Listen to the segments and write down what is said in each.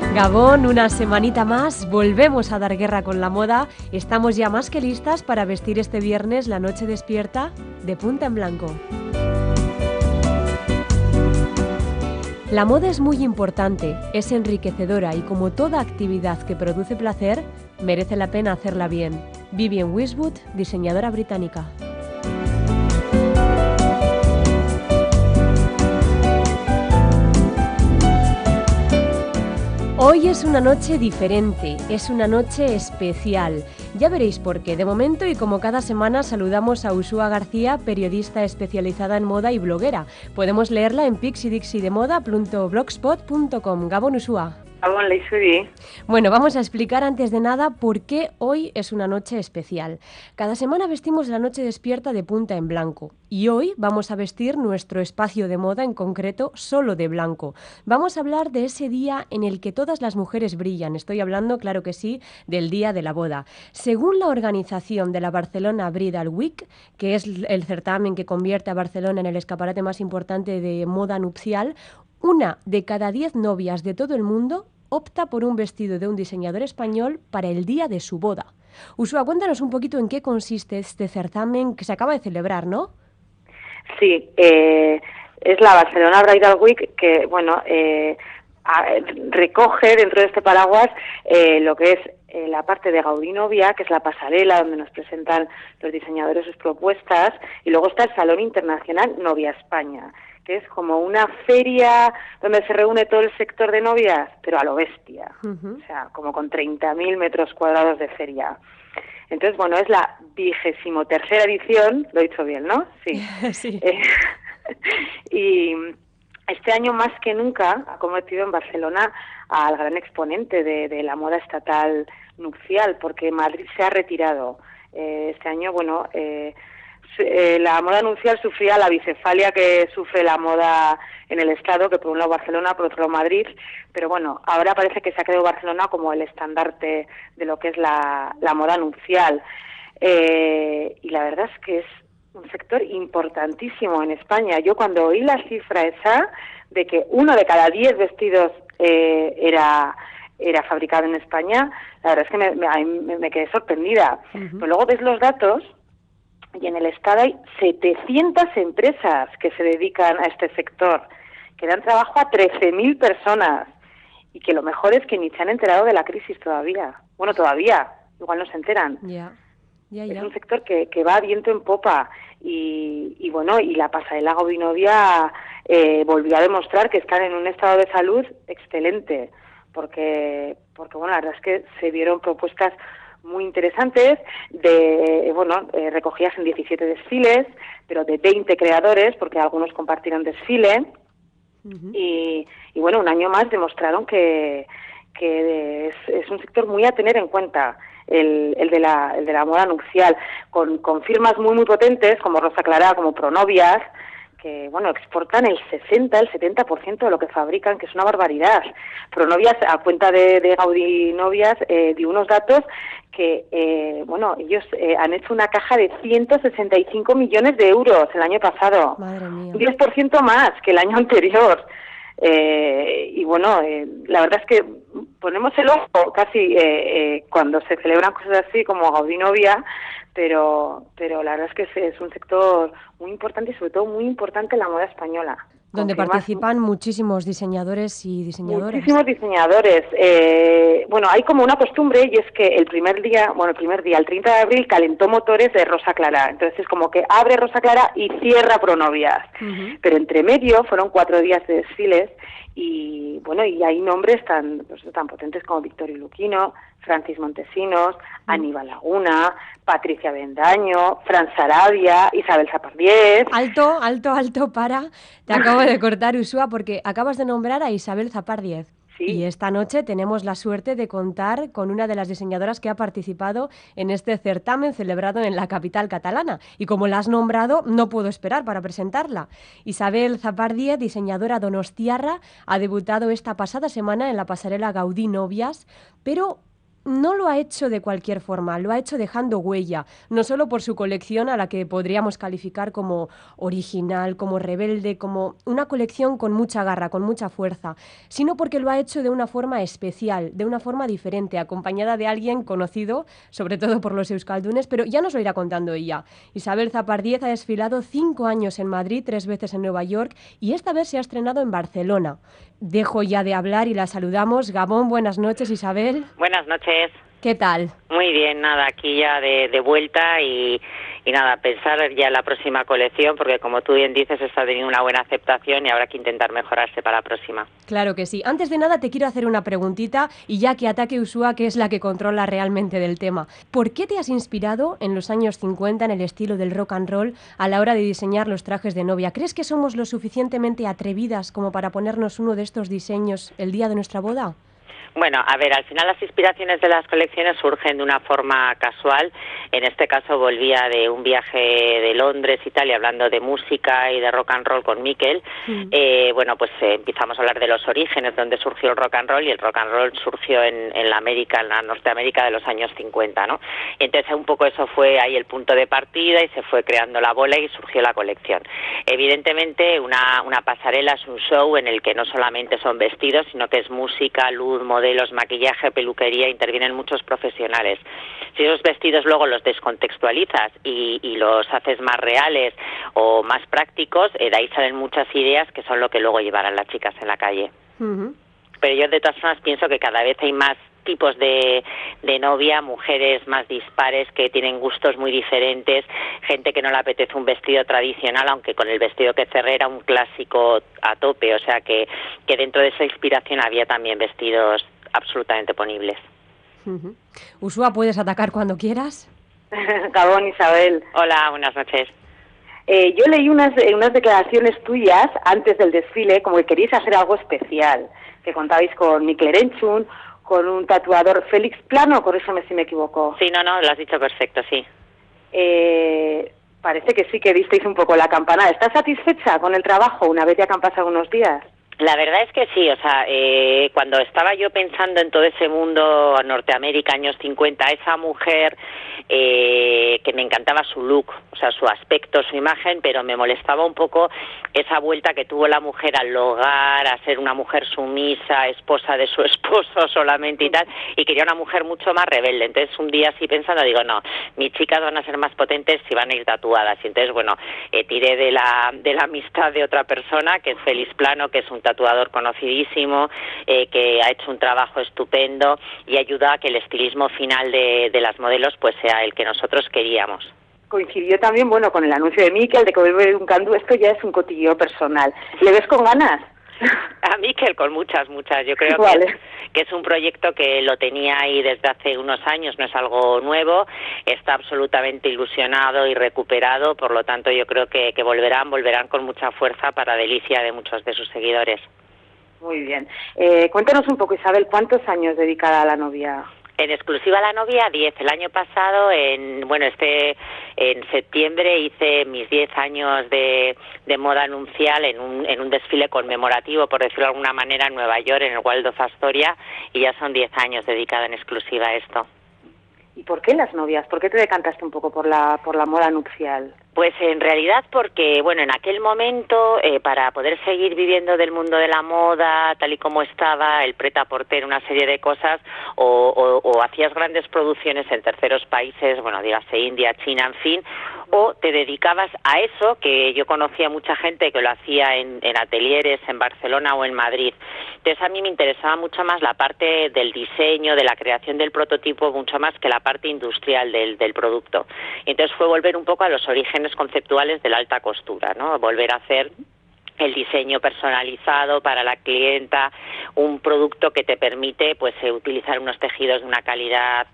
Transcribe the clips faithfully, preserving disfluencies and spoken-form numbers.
Gabón, una semanita más, volvemos a dar guerra con la moda. Estamos ya más que listas para vestir este viernes la noche despierta de punta en blanco. La moda es muy importante, es enriquecedora y como toda actividad que produce placer, merece la pena hacerla bien. Vivienne Westwood, diseñadora británica. Hoy es una noche diferente, es una noche especial. Ya veréis por qué. De momento y como cada semana saludamos a Uxua García, periodista especializada en moda y bloguera. Podemos leerla en pixidixidemoda punto blogspot punto com. Gabón, Uxua. Gabón, Leisuri. Bueno, vamos a explicar antes de nada por qué hoy es una noche especial. Cada semana vestimos la noche despierta de punta en blanco y hoy vamos a vestir nuestro espacio de moda, en concreto solo de blanco. Vamos a hablar de ese día en el que todas las mujeres brillan. Estoy hablando, claro que sí, del día de la boda. Según la organización de la Barcelona Bridal Week, que es el certamen que convierte a Barcelona en el escaparate más importante de moda nupcial, una de cada diez novias de todo el mundo opta por un vestido de un diseñador español para el día de su boda. Uxua, cuéntanos un poquito en qué consiste este certamen que se acaba de celebrar, ¿no? Sí, eh, es la Barcelona Bridal Week que, bueno, eh, a, recoge dentro de este paraguas eh, lo que es eh, la parte de Gaudí Novia, que es la pasarela donde nos presentan los diseñadores sus propuestas, y luego está el Salón Internacional Novia España, que es como una feria donde se reúne todo el sector de novias, pero a lo bestia, uh-huh. O sea, como con treinta mil metros cuadrados de feria. Entonces, bueno, es la vigésimo tercera edición, lo he dicho bien, ¿no? Sí. Sí. Eh, y este año más que nunca ha convertido en Barcelona al gran exponente de, de la moda estatal nupcial, porque Madrid se ha retirado. Eh, este año, bueno... Eh, Eh, la moda nupcial sufría la bicefalia que sufre la moda en el Estado, que por un lado Barcelona, por otro lado Madrid, pero bueno, ahora parece que se ha quedado Barcelona como el estandarte de lo que es la, la moda nupcial. Eh, y la verdad es que es un sector importantísimo en España. Yo cuando oí la cifra esa de que uno de cada diez vestidos eh, era... era fabricado en España, la verdad es que me, me, me quedé sorprendida. Uh-huh. Pero luego ves los datos y en el Estado hay setecientas empresas que se dedican a este sector, que dan trabajo a trece mil personas y que lo mejor es que ni se han enterado de la crisis todavía. Bueno, todavía, igual no se enteran. Yeah. Yeah, yeah. Es un sector que, que va viento en popa y, y bueno, y la pasarela Gaudí Novia eh, volvió a demostrar que están en un estado de salud excelente, porque, porque bueno, la verdad es que se vieron propuestas muy interesantes, de bueno eh, recogidas en diecisiete desfiles, pero de veinte creadores, porque algunos compartieron desfile, uh-huh. y, y bueno, un año más demostraron que, que es, es un sector muy a tener en cuenta, el, el, de, la, el de la moda nupcial, con, con firmas muy muy potentes, como Rosa Clara, como Pronovias, que bueno, exportan el sesenta, el setenta por ciento de lo que fabrican, que es una barbaridad. Pronovias, a cuenta de, de Gaudí Novias, eh, dio unos datos que, eh, bueno, ellos eh, han hecho una caja de ciento sesenta y cinco millones de euros el año pasado. Madre mía. Un diez por ciento más que el año anterior. Eh, y bueno, eh, la verdad es que ponemos el ojo casi eh, eh, cuando se celebran cosas así como Gaudí Novia, pero pero la verdad es que es, es un sector muy importante y sobre todo muy importante en la moda española. Donde participan muchísimos diseñadores y diseñadoras. Muchísimos diseñadores. Eh, bueno, hay como una costumbre y es que el primer día, bueno, el primer día, el treinta de abril, calentó motores de Rosa Clara. Entonces es como que abre Rosa Clara y cierra Pronovias. Uh-huh. Pero entre medio fueron cuatro días de desfiles y, bueno, y hay nombres tan, pues, tan potentes como Victorio Luquino, Francis Montesinos, uh-huh. Aníbal Laguna, Patricia Bendaño, Fran Sarabia, Isabel Zapardiez. Alto, alto, alto, para. Te acabo de cortar, Uxua, porque acabas de nombrar a Isabel Zapardiez. Sí. Y esta noche tenemos la suerte de contar con una de las diseñadoras que ha participado en este certamen celebrado en la capital catalana. Y como la has nombrado, no puedo esperar para presentarla. Isabel Zapardiez, diseñadora donostiarra, ha debutado esta pasada semana en la pasarela Gaudí Novias, pero no lo ha hecho de cualquier forma, lo ha hecho dejando huella, no solo por su colección a la que podríamos calificar como original, como rebelde, como una colección con mucha garra, con mucha fuerza, sino porque lo ha hecho de una forma especial, de una forma diferente, acompañada de alguien conocido, sobre todo por los euskaldunes, pero ya nos lo irá contando ella. Isabel Zapardiez ha desfilado cinco años en Madrid, tres veces en Nueva York y esta vez se ha estrenado en Barcelona. Dejo ya de hablar y la saludamos. Gabón, buenas noches, Isabel. Buenas noches. ¿Qué tal? Muy bien, nada, aquí ya de, de vuelta y, y nada, pensar ya en la próxima colección, porque como tú bien dices, está teniendo una buena aceptación y habrá que intentar mejorarse para la próxima. Claro que sí. Antes de nada te quiero hacer una preguntita y ya que Ataque Usua, que es la que controla realmente del tema. ¿Por qué te has inspirado en los años cincuenta en el estilo del rock and roll a la hora de diseñar los trajes de novia? ¿Crees que somos lo suficientemente atrevidas como para ponernos uno de estos diseños el día de nuestra boda? Bueno, a ver, al final las inspiraciones de las colecciones surgen de una forma casual. En este caso volvía de un viaje de Londres, Italia, hablando de música y de rock and roll con Mikel. Mm. Eh, bueno, pues eh, empezamos a hablar de los orígenes, donde surgió el rock and roll, y el rock and roll surgió en, en la América, en la Norteamérica de los años cincuenta, ¿no? Y entonces un poco eso fue ahí el punto de partida y se fue creando la bola y surgió la colección. Evidentemente una, una pasarela es un show en el que no solamente son vestidos, sino que es música, luz, modelos, maquillaje, peluquería, intervienen muchos profesionales. Si esos vestidos luego los descontextualizas y, y los haces más reales o más prácticos, eh, de ahí salen muchas ideas que son lo que luego llevarán las chicas en la calle. Uh-huh. Pero yo de todas formas pienso que cada vez hay más tipos de, de novia, mujeres más dispares que tienen gustos muy diferentes, gente que no le apetece un vestido tradicional, aunque con el vestido que cerré era un clásico a tope, o sea que, que dentro de esa inspiración había también vestidos absolutamente ponibles. Uh-huh. Usua, ¿puedes atacar cuando quieras? Gabón, Isabel. Hola, buenas noches. Eh, yo leí unas, unas declaraciones tuyas antes del desfile, como que queríais hacer algo especial, que contabais con Mikel Erentzun, con un tatuador, Félix Plano, corrígeme si me equivoco. Sí, no, no, lo has dicho perfecto, sí. Eh, parece que sí que disteis un poco la campanada. ¿Estás satisfecha con el trabajo una vez ya que han pasado unos días? La verdad es que sí, o sea, eh, cuando estaba yo pensando en todo ese mundo Norteamérica, años cincuenta, esa mujer eh, que me encantaba su look, o sea, su aspecto, su imagen, pero me molestaba un poco esa vuelta que tuvo la mujer al hogar, a ser una mujer sumisa, esposa de su esposo solamente y tal, y quería una mujer mucho más rebelde. Entonces un día así pensando, digo, no, mis chicas van a ser más potentes si van a ir tatuadas. Y entonces, bueno, eh, tiré de la, de la amistad de otra persona, que es Félix Plano, que es un tatuador conocidísimo, eh, que ha hecho un trabajo estupendo y ayuda a que el estilismo final de, de las modelos pues sea el que nosotros queríamos. Coincidió también, bueno, con el anuncio de Mikel de que vuelve un candú. Esto ya es un cotilleo personal. ¿Le ves con ganas? A Mikel con muchas, muchas. Yo creo vale. que, que es un proyecto que lo tenía ahí desde hace unos años, no es algo nuevo, está absolutamente ilusionado y recuperado, por lo tanto yo creo que, que volverán, volverán con mucha fuerza para delicia de muchos de sus seguidores. Muy bien. Eh, cuéntanos un poco, Isabel, ¿cuántos años dedicada a la novia? En exclusiva a la novia, diez. El año pasado, en bueno, este en septiembre hice mis diez años de, de moda nupcial en un, en un desfile conmemorativo, por decirlo de alguna manera, en Nueva York, en el Waldorf Astoria, y ya son diez años dedicada en exclusiva a esto. ¿Y por qué las novias? ¿Por qué te decantaste un poco por la por la moda nupcial? Pues en realidad porque, bueno, en aquel momento, eh, para poder seguir viviendo del mundo de la moda, tal y como estaba, el prêt-à-porter, una serie de cosas, o, o, o hacías grandes producciones en terceros países, bueno, dígase India, China, en fin, o te dedicabas a eso, que yo conocía mucha gente que lo hacía en, en atelieres en Barcelona o en Madrid. Entonces a mí me interesaba mucho más la parte del diseño, de la creación del prototipo, mucho más que la parte industrial del, del producto. Y entonces fue volver un poco a los orígenes conceptuales de la alta costura, ¿no? Volver a hacer el diseño personalizado para la clienta, un producto que te permite pues eh, utilizar unos tejidos de una calidad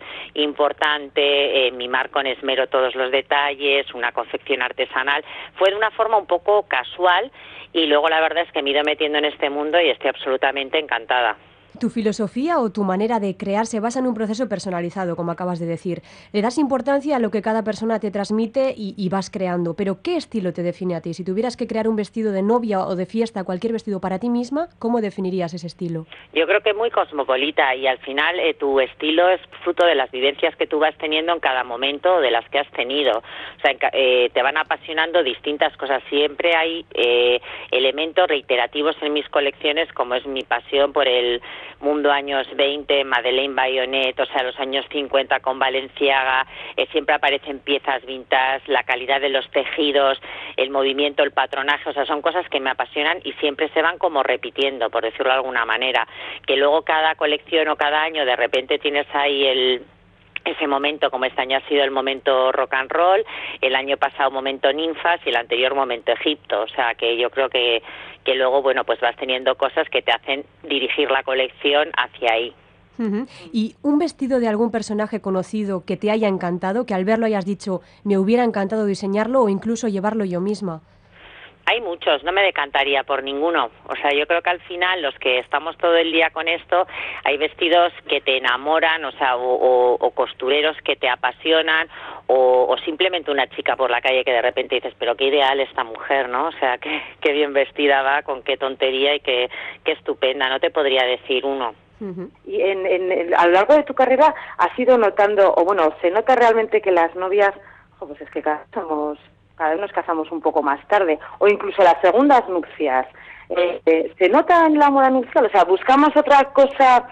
importante, eh, mimar con esmero todos los detalles, una confección artesanal. Fue de una forma un poco casual y luego la verdad es que me he ido metiendo en este mundo y estoy absolutamente encantada. Tu filosofía o tu manera de crear se basa en un proceso personalizado, como acabas de decir. Le das importancia a lo que cada persona te transmite y, y vas creando. Pero ¿qué estilo te define a ti? Si tuvieras que crear un vestido de novia o de fiesta, cualquier vestido para ti misma, ¿cómo definirías ese estilo? Yo creo que muy cosmopolita y al final eh, tu estilo es fruto de las vivencias que tú vas teniendo en cada momento o de las que has tenido. O sea, eh, te van apasionando distintas cosas. Siempre hay eh, elementos reiterativos en mis colecciones, como es mi pasión por el mundo años veinte, Madeleine Bayonet, o sea, los años cincuenta con Balenciaga, eh, siempre aparecen piezas vintage, la calidad de los tejidos, el movimiento, el patronaje, o sea, son cosas que me apasionan y siempre se van como repitiendo, por decirlo de alguna manera, que luego cada colección o cada año de repente tienes ahí el ese momento, como este año ha sido el momento rock and roll, el año pasado momento ninfas y el anterior momento Egipto, o sea que yo creo que, que luego, bueno, pues vas teniendo cosas que te hacen dirigir la colección hacia ahí. Uh-huh. ¿Y un vestido de algún personaje conocido que te haya encantado, que al verlo hayas dicho, me hubiera encantado diseñarlo o incluso llevarlo yo misma? Hay muchos, no me decantaría por ninguno. O sea, yo creo que al final los que estamos todo el día con esto, hay vestidos que te enamoran, o sea, o, o, o costureros que te apasionan, o, o simplemente una chica por la calle que de repente dices, pero qué ideal esta mujer, ¿no? O sea, qué, qué bien vestida va, con qué tontería y qué, qué estupenda. No te podría decir uno. Uh-huh. Y en, en, en, a lo largo de tu carrera has ido notando, o bueno, se nota realmente que las novias, oh, pues es que cada vez somos... cada vez nos casamos un poco más tarde, o incluso las segundas nupcias, eh, eh, ¿se nota en la moda nupcial? O sea, buscamos otra cosa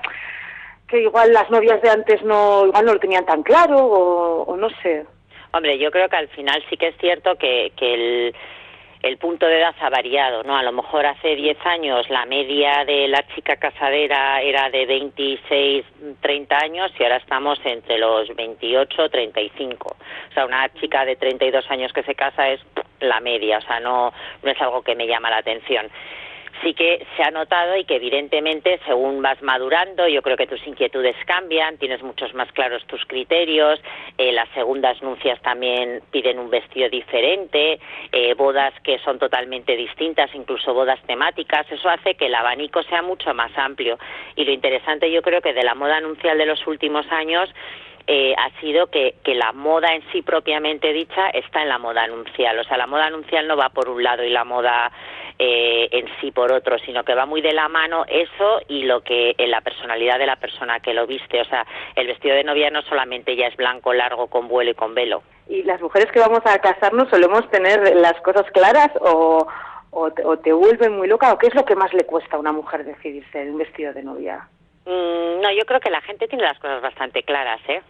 que igual las novias de antes no, igual no lo tenían tan claro, o, o no sé. Hombre, yo creo que al final sí que es cierto que, que el... el punto de edad ha variado, ¿no? A lo mejor hace diez años la media de la chica casadera era de veintiséis, treinta años y ahora estamos entre los veintiocho, treinta y cinco. O sea, una chica de treinta y dos años que se casa es la media, o sea, no, no es algo que me llama la atención. Sí que se ha notado y que evidentemente según vas madurando, yo creo que tus inquietudes cambian, tienes muchos más claros tus criterios, eh, las segundas nupcias también piden un vestido diferente, eh, bodas que son totalmente distintas, incluso bodas temáticas, eso hace que el abanico sea mucho más amplio. Y lo interesante yo creo que de la moda nupcial de los últimos años Eh, ha sido que, que la moda en sí propiamente dicha está en la moda nupcial. O sea, la moda nupcial no va por un lado y la moda eh, en sí por otro, sino que va muy de la mano eso y lo que en la personalidad de la persona que lo viste. O sea, el vestido de novia no solamente ya es blanco, largo, con vuelo y con velo. ¿Y las mujeres que vamos a casarnos solemos tener las cosas claras o, o, te, o te vuelven muy loca? ¿O qué es lo que más le cuesta a una mujer decidirse en un vestido de novia? Mm, no, yo creo que la gente tiene las cosas bastante claras, ¿eh?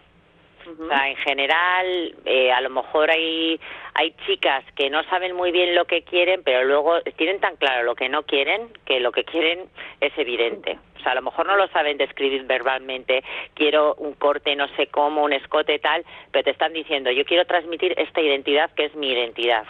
O sea, en general, eh, a lo mejor hay hay chicas que no saben muy bien lo que quieren, pero luego tienen tan claro lo que no quieren, que lo que quieren es evidente. O sea, a lo mejor no lo saben describir verbalmente, quiero un corte no sé cómo, un escote tal, pero te están diciendo, yo quiero transmitir esta identidad que es mi identidad.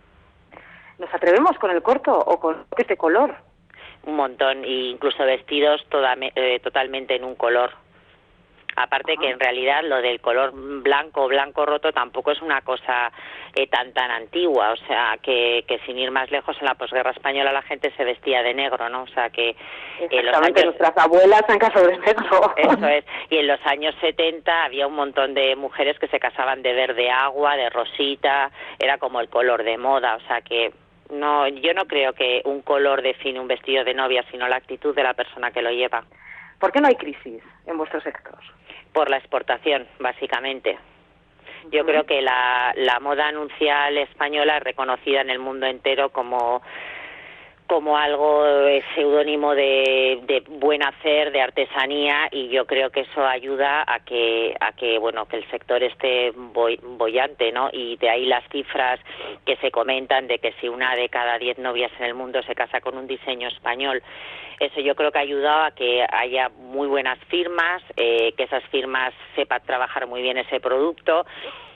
¿Nos atrevemos con el corto o con este color? Un montón, e incluso vestidos toda, eh, totalmente en un color. Aparte Ajá. que en realidad lo del color blanco o blanco roto tampoco es una cosa eh, tan tan antigua, o sea, que, que sin ir más lejos en la posguerra española la gente se vestía de negro, ¿no? O sea, que... Eh, los años... nuestras abuelas se han casado de negro. Eso es, y en los años setenta había un montón de mujeres que se casaban de verde agua, de rosita, era como el color de moda, o sea que... no, yo no creo que un color define un vestido de novia, sino la actitud de la persona que lo lleva. ¿Por qué no hay crisis en vuestro sector? Por la exportación, básicamente. Yo uh-huh. creo que la, la moda nupcial española es reconocida en el mundo entero como, como algo seudónimo de, de buen hacer, de artesanía, y yo creo que eso ayuda a que, a que bueno, que el sector esté boyante, ¿no? Y de ahí las cifras que se comentan de que si una de cada diez novias en el mundo se casa con un diseño español, eso yo creo que ha ayudado a que haya muy buenas firmas, eh, que esas firmas sepan trabajar muy bien ese producto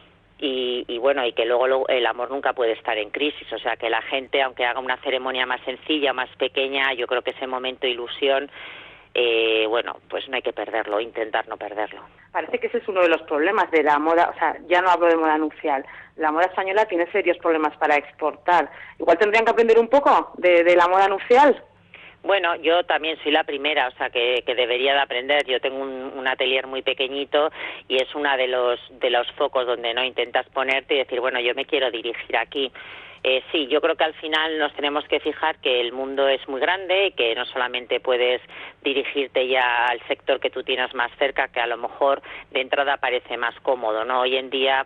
y, y bueno, y que luego lo, el amor nunca puede estar en crisis, o sea que la gente, aunque haga una ceremonia más sencilla, más pequeña, yo creo que ese momento de ilusión, eh, bueno, pues no hay que perderlo, intentar no perderlo. Parece que ese es uno de los problemas de la moda, o sea, ya no hablo de moda nupcial, la moda española tiene serios problemas para exportar. Igual tendrían que aprender un poco de, de la moda nupcial. Bueno, yo también soy la primera, o sea, que, que debería de aprender. Yo tengo un, un atelier muy pequeñito y es uno de los de los focos donde no intentas ponerte y decir, bueno, yo me quiero dirigir aquí. Eh, sí, yo creo que al final nos tenemos que fijar que el mundo es muy grande y que no solamente puedes dirigirte ya al sector que tú tienes más cerca, que a lo mejor de entrada parece más cómodo, ¿no? Hoy en día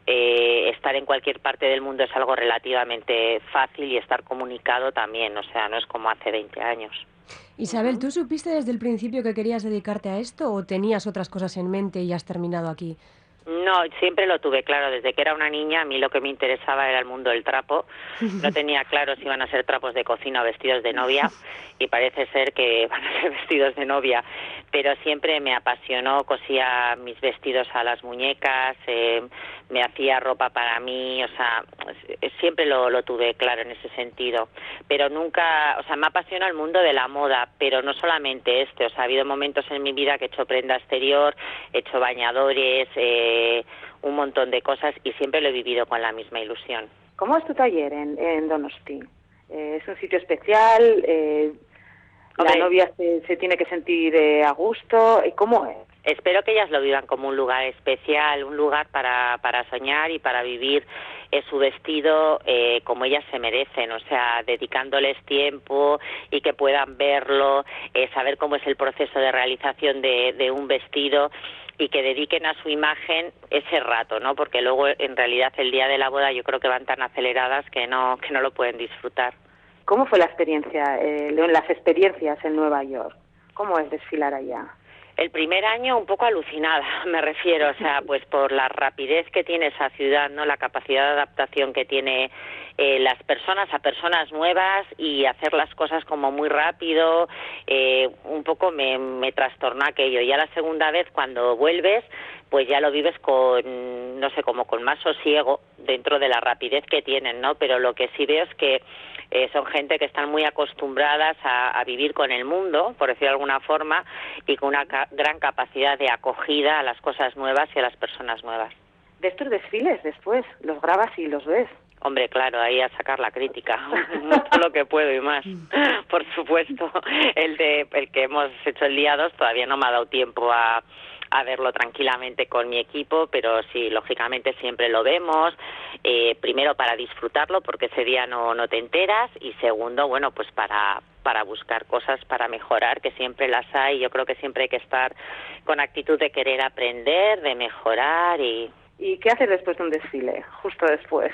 Eh, estar en cualquier parte del mundo es algo relativamente fácil y estar comunicado también, o sea, no es como hace veinte años. Isabel, ¿tú supiste desde el principio que querías dedicarte a esto o tenías otras cosas en mente y has terminado aquí? No, siempre lo tuve claro. Desde que era una niña, a mí lo que me interesaba era el mundo del trapo. No tenía claro si iban a ser trapos de cocina o vestidos de novia, y parece ser que van a ser vestidos de novia. Pero siempre me apasionó, cosía mis vestidos a las muñecas, eh, me hacía ropa para mí, o sea, siempre lo, lo tuve claro en ese sentido. Pero nunca, o sea, me apasiona el mundo de la moda, pero no solamente este, o sea, ha habido momentos en mi vida que he hecho prenda exterior, he hecho bañadores, eh, un montón de cosas, y siempre lo he vivido con la misma ilusión. ¿Cómo es tu taller en, en Donosti? Eh, ¿Es un sitio especial? Eh, ¿La Hombre, novia se, se tiene que sentir eh, a gusto? ¿Cómo es? Espero que ellas lo vivan como un lugar especial, un lugar para, para soñar y para vivir eh, su vestido eh, como ellas se merecen, o sea, dedicándoles tiempo y que puedan verlo, eh, saber cómo es el proceso de realización de, de un vestido, y que dediquen a su imagen ese rato, ¿no? Porque luego, en realidad, el día de la boda yo creo que van tan aceleradas que no, que no lo pueden disfrutar. ¿Cómo fue la experiencia, eh, las experiencias en Nueva York? ¿Cómo es desfilar allá? El primer año un poco alucinada, me refiero, o sea, pues por la rapidez que tiene esa ciudad, ¿no? La capacidad de adaptación que tiene eh, las personas a personas nuevas y hacer las cosas como muy rápido, eh, un poco me, me trastornó aquello. Ya la segunda vez, cuando vuelves, pues ya lo vives con, no sé, como con más sosiego dentro de la rapidez que tienen, ¿no? Pero lo que sí veo es que Eh, son gente que están muy acostumbradas a, a vivir con el mundo, por decirlo de alguna forma, y con una ca- gran capacidad de acogida a las cosas nuevas y a las personas nuevas. De estos desfiles después, los grabas y los ves. Hombre, claro, ahí a sacar la crítica, todo lo que puedo y más, por supuesto. El de el que hemos hecho el día dos todavía no me ha dado tiempo a, a verlo tranquilamente con mi equipo, pero sí, lógicamente siempre lo vemos, eh, primero para disfrutarlo, porque ese día no, no te enteras, y segundo, bueno, pues para, para buscar cosas para mejorar, que siempre las hay. Yo creo que siempre hay que estar con actitud de querer aprender, de mejorar. y ¿Y qué haces después de un desfile, justo después?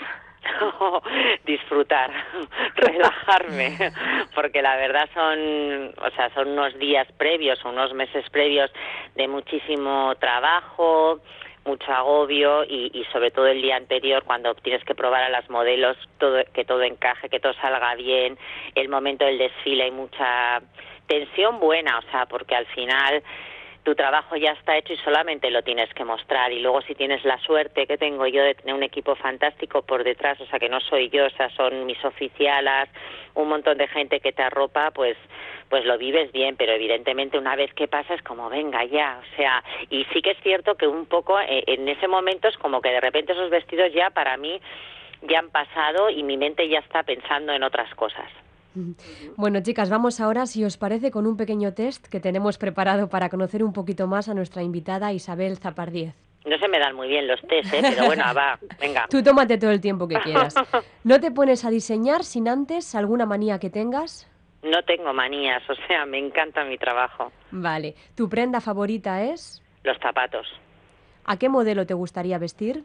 Disfrutar, relajarme, porque la verdad son, o sea, son unos días previos, unos meses previos de muchísimo trabajo, mucho agobio, y, y sobre todo el día anterior, cuando tienes que probar a las modelos todo, que todo encaje, que todo salga bien. El momento del desfile hay mucha tensión buena, o sea, porque al final tu trabajo ya está hecho y solamente lo tienes que mostrar. Y luego, si tienes la suerte que tengo yo de tener un equipo fantástico por detrás, o sea, que no soy yo, o sea, son mis oficialas, un montón de gente que te arropa, pues pues lo vives bien. Pero evidentemente una vez que pasa es como, venga ya, o sea, y sí que es cierto que un poco eh, en ese momento es como que de repente esos vestidos ya para mí ya han pasado y mi mente ya está pensando en otras cosas. Bueno, chicas, vamos ahora, si os parece, con un pequeño test que tenemos preparado para conocer un poquito más a nuestra invitada Isabel Zapardiez. No se me dan muy bien los test, ¿eh? Pero bueno, va, venga. Tú tómate todo el tiempo que quieras. ¿No te pones a diseñar sin antes alguna manía que tengas? No tengo manías, o sea, me encanta mi trabajo. Vale. ¿Tu prenda favorita es? Los zapatos. ¿A qué modelo te gustaría vestir?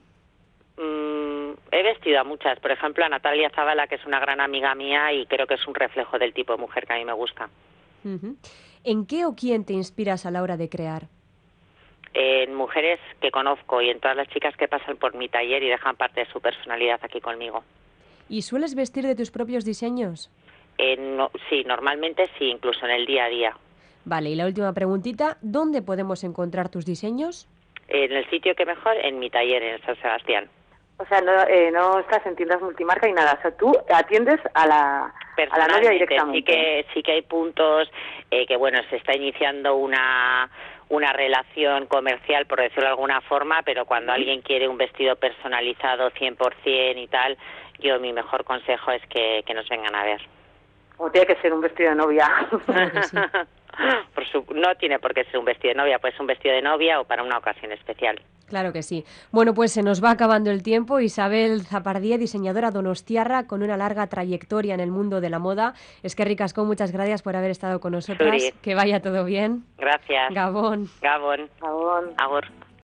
Mm, he vestido a muchas, por ejemplo a Natalia Zavala, que es una gran amiga mía y creo que es un reflejo del tipo de mujer que a mí me gusta. Uh-huh. ¿En qué o quién te inspiras a la hora de crear? En mujeres que conozco y en todas las chicas que pasan por mi taller y dejan parte de su personalidad aquí conmigo. ¿Y sueles vestir de tus propios diseños? Eh, no, sí, normalmente sí, incluso en el día a día. Vale, y la última preguntita, ¿dónde podemos encontrar tus diseños? En el sitio que mejor, en mi taller, en San Sebastián. O sea, no, eh, no estás en tiendas multimarca y nada, o sea, tú atiendes a la, a la novia directamente. Sí que, sí que hay puntos eh, que, bueno, se está iniciando una, una relación comercial, por decirlo de alguna forma, pero cuando alguien quiere un vestido personalizado cien por cien y tal, yo mi mejor consejo es que, que nos vengan a ver. O tiene que ser un vestido de novia. Claro que sí. Por su, no tiene por qué ser un vestido de novia, puede ser un vestido de novia o para una ocasión especial. Claro que sí. Bueno, pues se nos va acabando el tiempo. Isabel Zapardié, diseñadora donostiarra con una larga trayectoria en el mundo de la moda. Eskerrik asko, muchas gracias por haber estado con nosotras. Zuri. Que vaya todo bien. Gracias. Gabón. Gabón. Gabón. Agur.